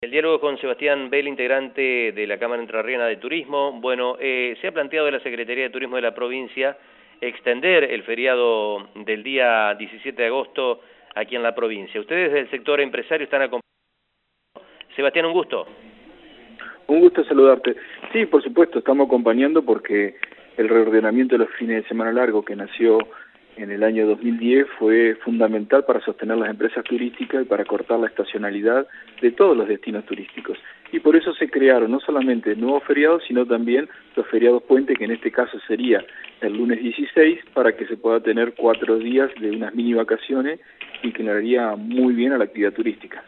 El diálogo con Sebastián Bell, integrante de la Cámara Entrerriana de Turismo. Bueno, se ha planteado de la Secretaría de Turismo de la provincia extender el feriado del día 17 de agosto aquí en la provincia. Ustedes del sector empresario están acompañando. Sebastián, un gusto. Un gusto saludarte. Sí, por supuesto, estamos acompañando porque el reordenamiento de los fines de semana largos que nació en el año 2010 fue fundamental para sostener las empresas turísticas y para cortar la estacionalidad de todos los destinos turísticos. Y por eso se crearon no solamente nuevos feriados, sino también los feriados puente, que en este caso sería el lunes 16, para que se pueda tener 4 días de unas mini vacaciones y que le haría muy bien a la actividad turística.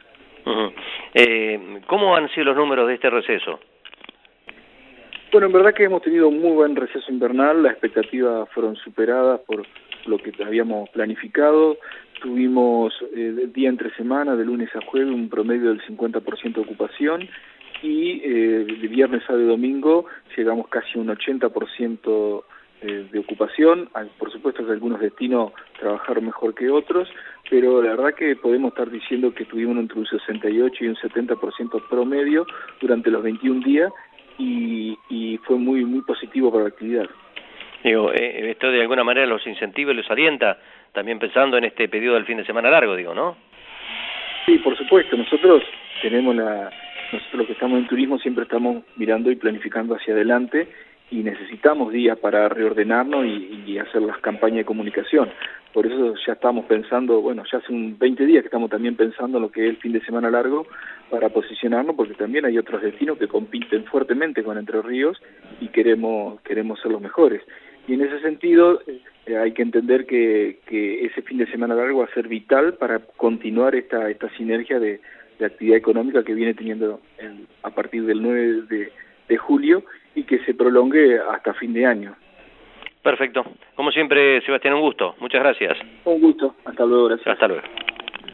¿Cómo han sido los números de este receso? Bueno, en verdad que hemos tenido un muy buen receso invernal, las expectativas fueron superadas por lo que habíamos planificado. Tuvimos día entre semana, de lunes a jueves, un promedio del 50% de ocupación y de viernes, sábado y domingo llegamos casi a un 80% de ocupación. Por supuesto que algunos destinos trabajaron mejor que otros, pero la verdad que podemos estar diciendo que tuvimos entre un 68 y un 70% promedio durante los 21 días y fue muy positivo para la actividad. Digo, esto de alguna manera los incentiva y los alienta, también pensando en este pedido del fin de semana largo, digo, ¿no? Sí, por supuesto. Nosotros los que estamos en turismo siempre estamos mirando y planificando hacia adelante y necesitamos días para reordenarnos y hacer las campañas de comunicación. Por eso ya estamos pensando, bueno, ya hace 20 días que estamos también pensando en lo que es el fin de semana largo para posicionarnos, porque también hay otros destinos que compiten fuertemente con Entre Ríos y queremos ser los mejores. Y en ese sentido hay que entender que ese fin de semana largo va a ser vital para continuar esta sinergia de actividad económica que viene teniendo a partir del 9 de julio y que se prolongue hasta fin de año. Perfecto. Como siempre, Sebastián, un gusto. Muchas gracias. Un gusto. Hasta luego. Gracias. Hasta luego.